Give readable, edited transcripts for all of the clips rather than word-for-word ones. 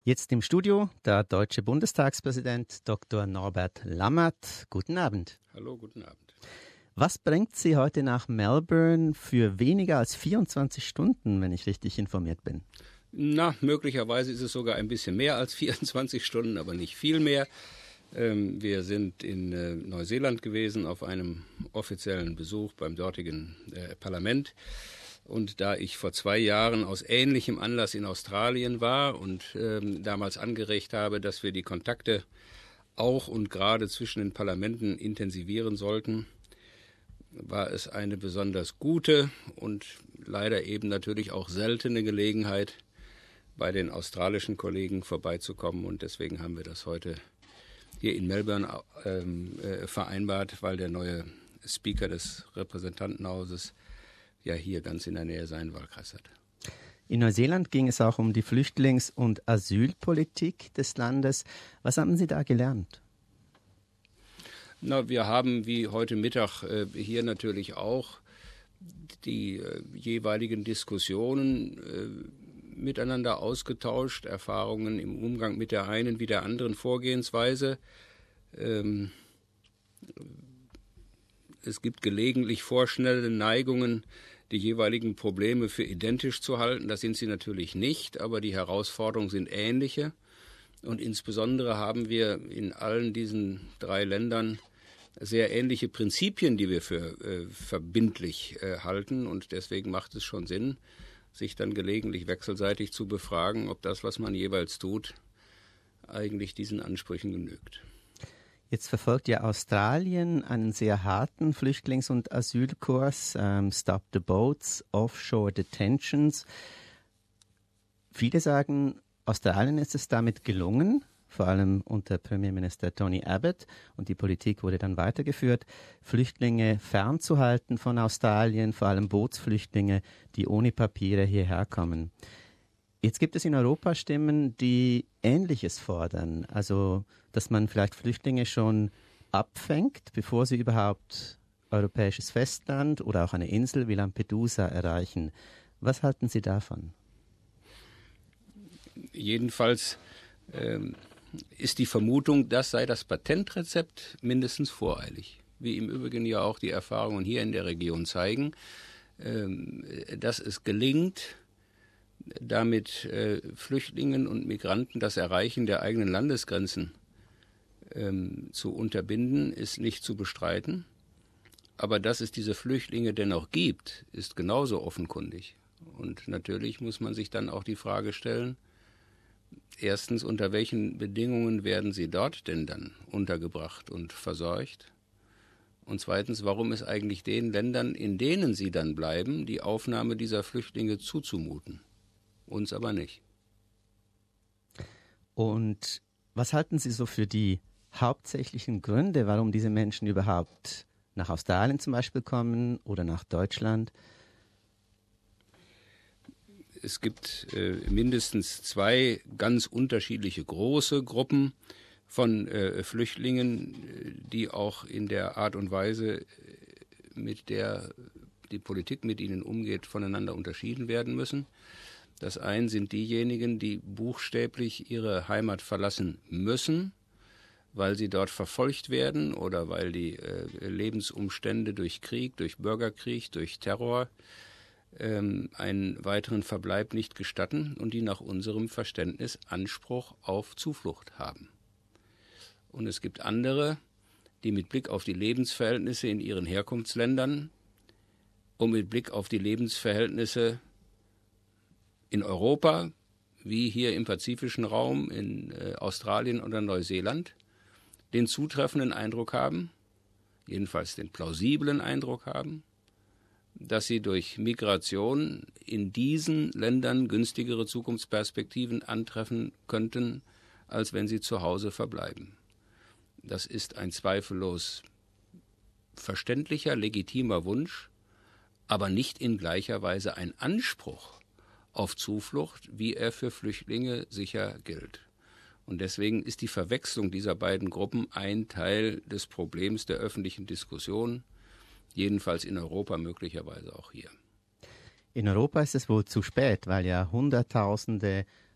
Jetzt im Studio der deutsche Bundestagspräsident Dr. Norbert Lammert. Guten Abend. Hallo, guten Abend. Was bringt Sie heute nach Melbourne für weniger als 24 Stunden, wenn ich richtig informiert bin? Möglicherweise ist es sogar ein bisschen mehr als 24 Stunden, aber nicht viel mehr. Wir sind in Neuseeland gewesen auf einem offiziellen Besuch beim dortigen Parlament. Und da ich vor 2 Jahren aus ähnlichem Anlass in Australien war und damals angeregt habe, dass wir die Kontakte auch und gerade zwischen den Parlamenten intensivieren sollten, war es eine besonders gute und leider eben natürlich auch seltene Gelegenheit, bei den australischen Kollegen vorbeizukommen. Und deswegen haben wir das heute hier in Melbourne vereinbart, weil der neue Speaker des Repräsentantenhauses ja hier ganz in der Nähe seinen Wahlkreis hat. In Neuseeland ging es auch um die Flüchtlings- und Asylpolitik des Landes. Was haben Sie da gelernt? Wir haben wie heute Mittag hier natürlich auch die jeweiligen Diskussionen miteinander ausgetauscht, Erfahrungen im Umgang mit der einen wie der anderen Vorgehensweise. Es gibt gelegentlich vorschnelle Neigungen, die jeweiligen Probleme für identisch zu halten. Das sind sie natürlich nicht, aber die Herausforderungen sind ähnliche. Und insbesondere haben wir in allen diesen 3 Ländern sehr ähnliche Prinzipien, die wir für verbindlich halten. Und deswegen macht es schon Sinn, sich dann gelegentlich wechselseitig zu befragen, ob das, was man jeweils tut, eigentlich diesen Ansprüchen genügt. Jetzt verfolgt ja Australien einen sehr harten Flüchtlings- und Asylkurs, Stop the Boats, Offshore Detentions. Viele sagen, Australien ist es damit gelungen, vor allem unter Premierminister Tony Abbott, und die Politik wurde dann weitergeführt, Flüchtlinge fernzuhalten von Australien, vor allem Bootsflüchtlinge, die ohne Papiere hierher kommen. Jetzt gibt es in Europa Stimmen, die Ähnliches fordern, also dass man vielleicht Flüchtlinge schon abfängt, bevor sie überhaupt europäisches Festland oder auch eine Insel wie Lampedusa erreichen. Was halten Sie davon? Jedenfalls ist die Vermutung, das sei das Patentrezept, mindestens voreilig. Wie im Übrigen ja auch die Erfahrungen hier in der Region zeigen, dass es gelingt, damit Flüchtlingen und Migranten das Erreichen der eigenen Landesgrenzen zu unterbinden, ist nicht zu bestreiten. Aber dass es diese Flüchtlinge dennoch gibt, ist genauso offenkundig. Und natürlich muss man sich dann auch die Frage stellen, erstens, unter welchen Bedingungen werden sie dort denn dann untergebracht und versorgt? Und zweitens, warum ist eigentlich den Ländern, in denen sie dann bleiben, die Aufnahme dieser Flüchtlinge zuzumuten? Uns aber nicht. Und was halten Sie so für die hauptsächlichen Gründe, warum diese Menschen überhaupt nach Australien zum Beispiel kommen oder nach Deutschland? Es gibt mindestens 2 ganz unterschiedliche große Gruppen von Flüchtlingen, die auch in der Art und Weise, mit der die Politik mit ihnen umgeht, voneinander unterschieden werden müssen. Das eine sind diejenigen, die buchstäblich ihre Heimat verlassen müssen, weil sie dort verfolgt werden oder weil die Lebensumstände durch Krieg, durch Bürgerkrieg, durch Terror einen weiteren Verbleib nicht gestatten und die nach unserem Verständnis Anspruch auf Zuflucht haben. Und es gibt andere, die mit Blick auf die Lebensverhältnisse in ihren Herkunftsländern und mit Blick auf die Lebensverhältnisse in Europa, wie hier im pazifischen Raum, in Australien oder Neuseeland, den zutreffenden Eindruck haben, jedenfalls den plausiblen Eindruck haben, dass sie durch Migration in diesen Ländern günstigere Zukunftsperspektiven antreffen könnten, als wenn sie zu Hause verbleiben. Das ist ein zweifellos verständlicher, legitimer Wunsch, aber nicht in gleicher Weise ein Anspruch auf Zuflucht, wie er für Flüchtlinge sicher gilt. Und deswegen ist die Verwechslung dieser beiden Gruppen ein Teil des Problems der öffentlichen Diskussion, jedenfalls in Europa, möglicherweise auch hier. In Europa ist es wohl zu spät, weil ja Hunderttausende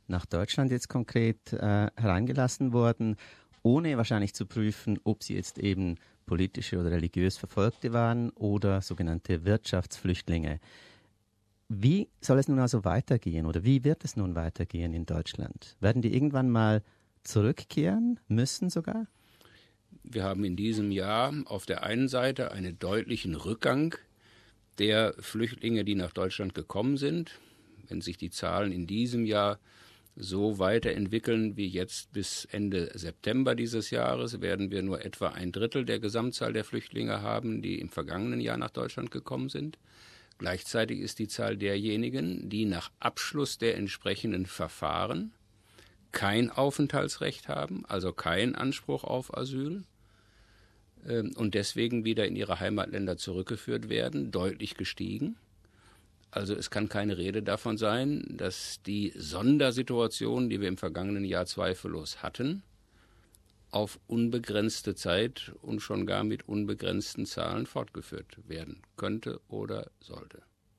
nach Deutschland jetzt konkret hereingelassen worden, ohne wahrscheinlich zu prüfen, ob sie jetzt eben politische oder religiös Verfolgte waren oder sogenannte Wirtschaftsflüchtlinge. Wie soll es nun also weitergehen oder wie wird es nun weitergehen in Deutschland? Werden die irgendwann mal zurückkehren müssen sogar? Wir haben in diesem Jahr auf der einen Seite einen deutlichen Rückgang der Flüchtlinge, die nach Deutschland gekommen sind. Wenn sich die Zahlen in diesem Jahr so weiterentwickeln wie jetzt bis Ende September dieses Jahres, werden wir nur etwa 1/3 der Gesamtzahl der Flüchtlinge haben, die im vergangenen Jahr nach Deutschland gekommen sind. Gleichzeitig ist die Zahl derjenigen, die nach Abschluss der entsprechenden Verfahren kein Aufenthaltsrecht haben, also keinen Anspruch auf Asyl, und deswegen wieder in ihre Heimatländer zurückgeführt werden, deutlich gestiegen. Also es kann keine Rede davon sein, dass die Sondersituation, die wir im vergangenen Jahr zweifellos hatten, auf unbegrenzte Zeit und schon gar mit unbegrenzten Zahlen fortgeführt werden könnte oder sollte.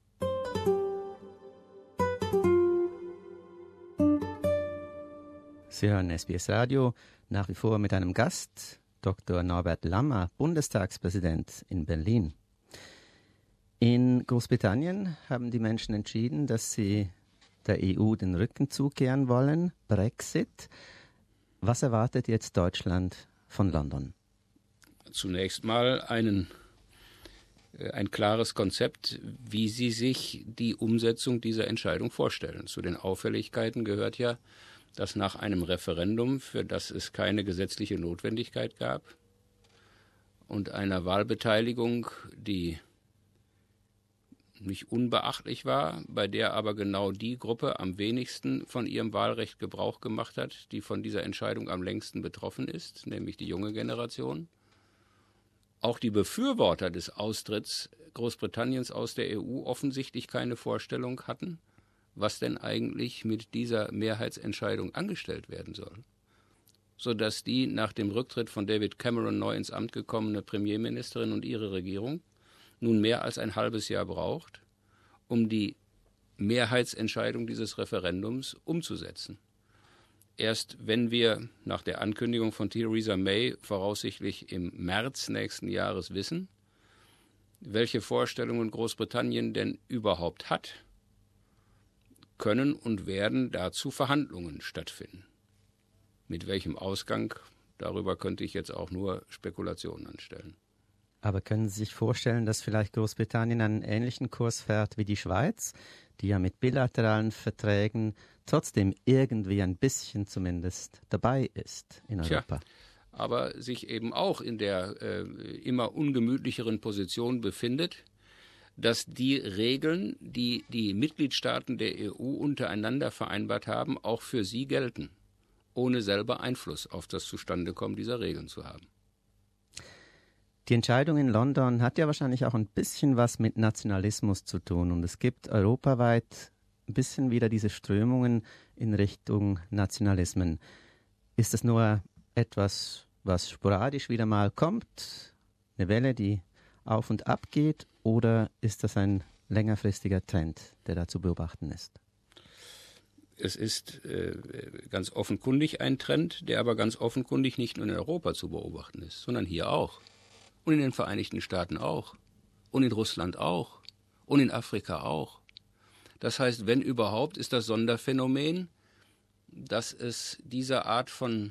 Sie hören SBS Radio, nach wie vor mit einem Gast, Dr. Norbert Lammer, Bundestagspräsident in Berlin. In Großbritannien haben die Menschen entschieden, dass sie der EU den Rücken zukehren wollen, Brexit. Was erwartet jetzt Deutschland von London? Zunächst mal ein klares Konzept, wie Sie sich die Umsetzung dieser Entscheidung vorstellen. Zu den Auffälligkeiten gehört ja, dass nach einem Referendum, für das es keine gesetzliche Notwendigkeit gab, und einer Wahlbeteiligung, die nicht unbeachtlich war, bei der aber genau die Gruppe am wenigsten von ihrem Wahlrecht Gebrauch gemacht hat, die von dieser Entscheidung am längsten betroffen ist, nämlich die junge Generation. Auch die Befürworter des Austritts Großbritanniens aus der EU offensichtlich keine Vorstellung hatten, was denn eigentlich mit dieser Mehrheitsentscheidung angestellt werden soll, sodass die nach dem Rücktritt von David Cameron neu ins Amt gekommene Premierministerin und ihre Regierung nun mehr als ein halbes Jahr braucht, um die Mehrheitsentscheidung dieses Referendums umzusetzen. Erst wenn wir nach der Ankündigung von Theresa May voraussichtlich im März nächsten Jahres wissen, welche Vorstellungen Großbritannien denn überhaupt hat, können und werden dazu Verhandlungen stattfinden. Mit welchem Ausgang, darüber könnte ich jetzt auch nur Spekulationen anstellen. Aber können Sie sich vorstellen, dass vielleicht Großbritannien einen ähnlichen Kurs fährt wie die Schweiz, die ja mit bilateralen Verträgen trotzdem irgendwie ein bisschen zumindest dabei ist in Europa? Aber sich eben auch in der immer ungemütlicheren Position befindet, dass die Regeln, die die Mitgliedstaaten der EU untereinander vereinbart haben, auch für sie gelten, ohne selber Einfluss auf das Zustandekommen dieser Regeln zu haben. Die Entscheidung in London hat ja wahrscheinlich auch ein bisschen was mit Nationalismus zu tun. Und es gibt europaweit ein bisschen wieder diese Strömungen in Richtung Nationalismen. Ist das nur etwas, was sporadisch wieder mal kommt, eine Welle, die auf und ab geht, oder ist das ein längerfristiger Trend, der da zu beobachten ist? Es ist ganz offenkundig ein Trend, der aber ganz offenkundig nicht nur in Europa zu beobachten ist, sondern hier auch. Und in den Vereinigten Staaten auch. Und in Russland auch. Und in Afrika auch. Das heißt, wenn überhaupt, ist das Sonderphänomen, dass es dieser Art von,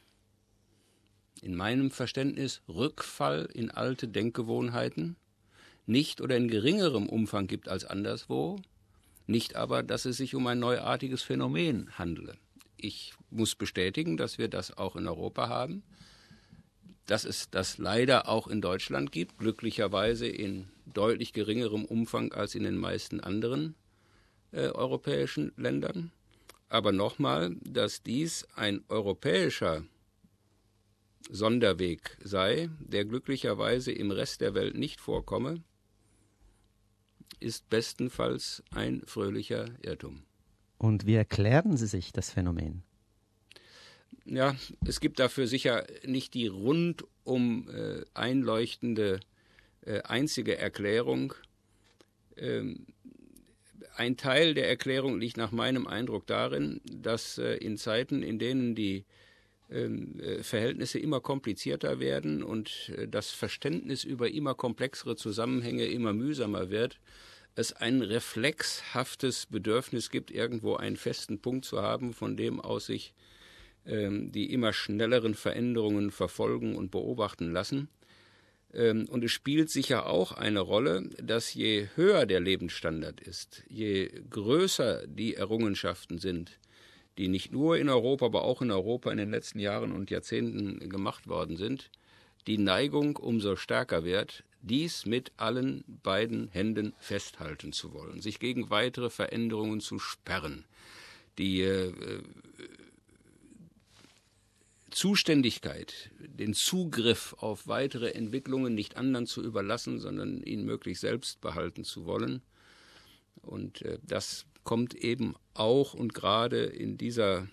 in meinem Verständnis, Rückfall in alte Denkgewohnheiten nicht oder in geringerem Umfang gibt als anderswo, nicht aber, dass es sich um ein neuartiges Phänomen handele. Ich muss bestätigen, dass wir das auch in Europa haben, dass es das leider auch in Deutschland gibt, glücklicherweise in deutlich geringerem Umfang als in den meisten anderen europäischen Ländern. Aber nochmal, dass dies ein europäischer Sonderweg sei, der glücklicherweise im Rest der Welt nicht vorkomme, ist bestenfalls ein fröhlicher Irrtum. Und wie erklären Sie sich das Phänomen? Ja, es gibt dafür sicher nicht die rundum einleuchtende einzige Erklärung. Ein Teil der Erklärung liegt nach meinem Eindruck darin, dass in Zeiten, in denen die Verhältnisse immer komplizierter werden und das Verständnis über immer komplexere Zusammenhänge immer mühsamer wird, es ein reflexhaftes Bedürfnis gibt, irgendwo einen festen Punkt zu haben, von dem aus sich die immer schnelleren Veränderungen verfolgen und beobachten lassen. Und es spielt sicher auch eine Rolle, dass je höher der Lebensstandard ist, je größer die Errungenschaften sind, die nicht nur in Europa, aber auch in Europa in den letzten Jahren und Jahrzehnten gemacht worden sind, die Neigung umso stärker wird, dies mit allen beiden Händen festhalten zu wollen, sich gegen weitere Veränderungen zu sperren, die Zuständigkeit, den Zugriff auf weitere Entwicklungen nicht anderen zu überlassen, sondern ihn möglichst selbst behalten zu wollen. Und das kommt eben auch und gerade in dieser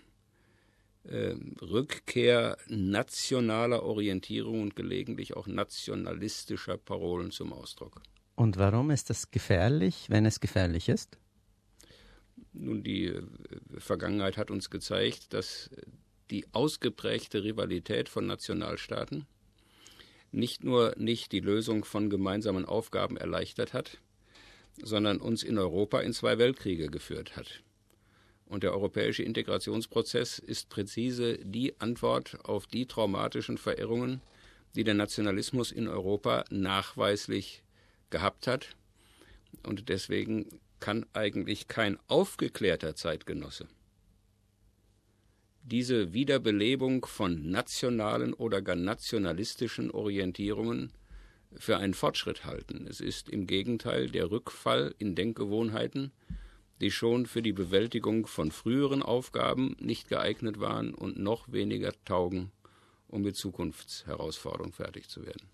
Rückkehr nationaler Orientierung und gelegentlich auch nationalistischer Parolen zum Ausdruck. Und warum ist das gefährlich, wenn es gefährlich ist? Nun, die Vergangenheit hat uns gezeigt, dass die ausgeprägte Rivalität von Nationalstaaten nicht nur nicht die Lösung von gemeinsamen Aufgaben erleichtert hat, sondern uns in Europa in 2 Weltkriege geführt hat. Und der europäische Integrationsprozess ist präzise die Antwort auf die traumatischen Verirrungen, die der Nationalismus in Europa nachweislich gehabt hat. Und deswegen kann eigentlich kein aufgeklärter Zeitgenosse diese Wiederbelebung von nationalen oder gar nationalistischen Orientierungen für einen Fortschritt halten. Es ist im Gegenteil der Rückfall in Denkgewohnheiten, die schon für die Bewältigung von früheren Aufgaben nicht geeignet waren und noch weniger taugen, um mit Zukunftsherausforderungen fertig zu werden.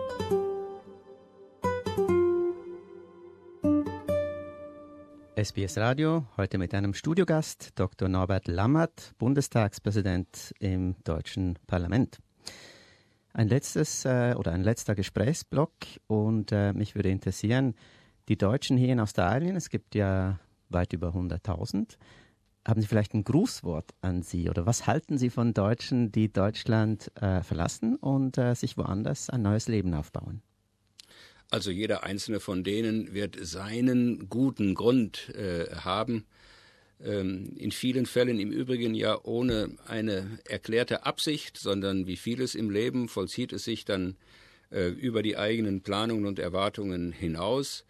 SBS Radio, heute mit einem Studiogast, Dr. Norbert Lammert, Bundestagspräsident im deutschen Parlament. Ein letzter Gesprächsblock und mich würde interessieren, die Deutschen hier in Australien, es gibt ja weit über 100.000. Haben Sie vielleicht ein Grußwort an Sie oder was halten Sie von Deutschen, die Deutschland verlassen und sich woanders ein neues Leben aufbauen? Also jeder einzelne von denen wird seinen guten Grund haben. In vielen Fällen im Übrigen ja ohne eine erklärte Absicht, sondern wie vieles im Leben vollzieht es sich dann über die eigenen Planungen und Erwartungen hinaus.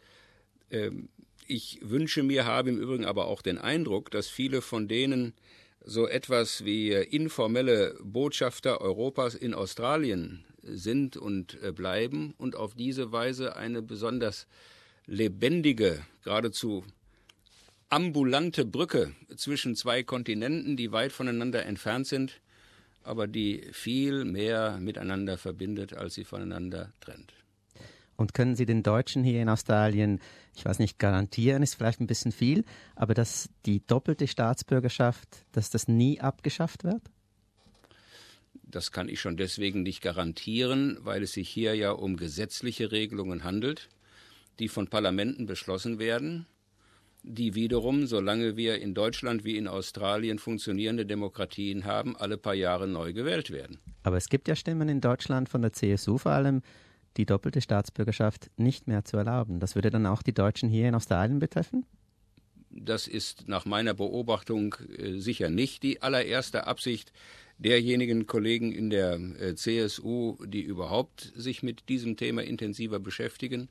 Ich wünsche mir, habe im Übrigen aber auch den Eindruck, dass viele von denen so etwas wie informelle Botschafter Europas in Australien sind und bleiben und auf diese Weise eine besonders lebendige, geradezu ambulante Brücke zwischen 2 Kontinenten, die weit voneinander entfernt sind, aber die viel mehr miteinander verbindet, als sie voneinander trennt. Und können Sie den Deutschen hier in Australien, ich weiß nicht, garantieren, ist vielleicht ein bisschen viel, aber dass die doppelte Staatsbürgerschaft, dass das nie abgeschafft wird? Das kann ich schon deswegen nicht garantieren, weil es sich hier ja um gesetzliche Regelungen handelt, die von Parlamenten beschlossen werden, die wiederum, solange wir in Deutschland wie in Australien funktionierende Demokratien haben, alle paar Jahre neu gewählt werden. Aber es gibt ja Stimmen in Deutschland von der CSU vor allem, die doppelte Staatsbürgerschaft nicht mehr zu erlauben. Das würde dann auch die Deutschen hier in Australien betreffen? Das ist nach meiner Beobachtung sicher nicht die allererste Absicht derjenigen Kollegen in der CSU, die überhaupt sich mit diesem Thema intensiver beschäftigen.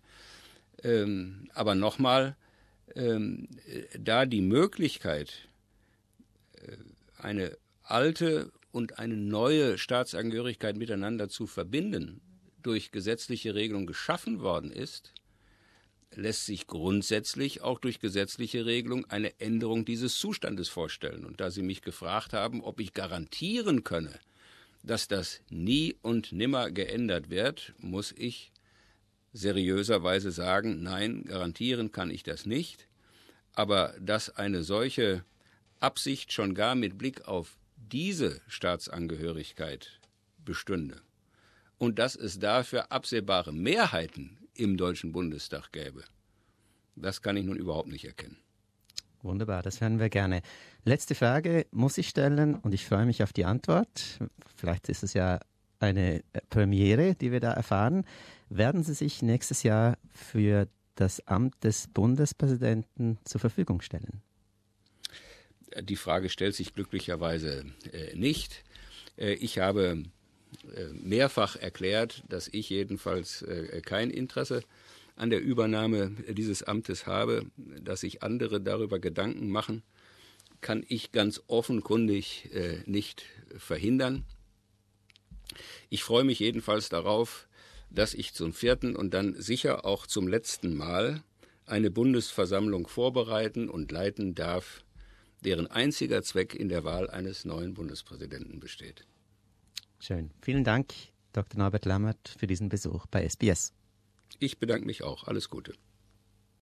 Aber nochmal, da die Möglichkeit, eine alte und eine neue Staatsangehörigkeit miteinander zu verbinden, durch gesetzliche Regelung geschaffen worden ist, lässt sich grundsätzlich auch durch gesetzliche Regelung eine Änderung dieses Zustandes vorstellen. Und da Sie mich gefragt haben, ob ich garantieren könne, dass das nie und nimmer geändert wird, muss ich seriöserweise sagen, nein, garantieren kann ich das nicht. Aber dass eine solche Absicht schon gar mit Blick auf diese Staatsangehörigkeit bestünde und dass es dafür absehbare Mehrheiten im Deutschen Bundestag gäbe, das kann ich nun überhaupt nicht erkennen. Wunderbar, das hören wir gerne. Letzte Frage muss ich stellen und ich freue mich auf die Antwort. Vielleicht ist es ja eine Premiere, die wir da erfahren. Werden Sie sich nächstes Jahr für das Amt des Bundespräsidenten zur Verfügung stellen? Die Frage stellt sich glücklicherweise nicht. Ich habe mehrfach erklärt, dass ich jedenfalls kein Interesse an der Übernahme dieses Amtes habe, dass sich andere darüber Gedanken machen, kann ich ganz offenkundig nicht verhindern. Ich freue mich jedenfalls darauf, dass ich zum 4. und dann sicher auch zum letzten Mal eine Bundesversammlung vorbereiten und leiten darf, deren einziger Zweck in der Wahl eines neuen Bundespräsidenten besteht. Schön. Vielen Dank, Dr. Norbert Lammert, für diesen Besuch bei SBS. Ich bedanke mich auch. Alles Gute.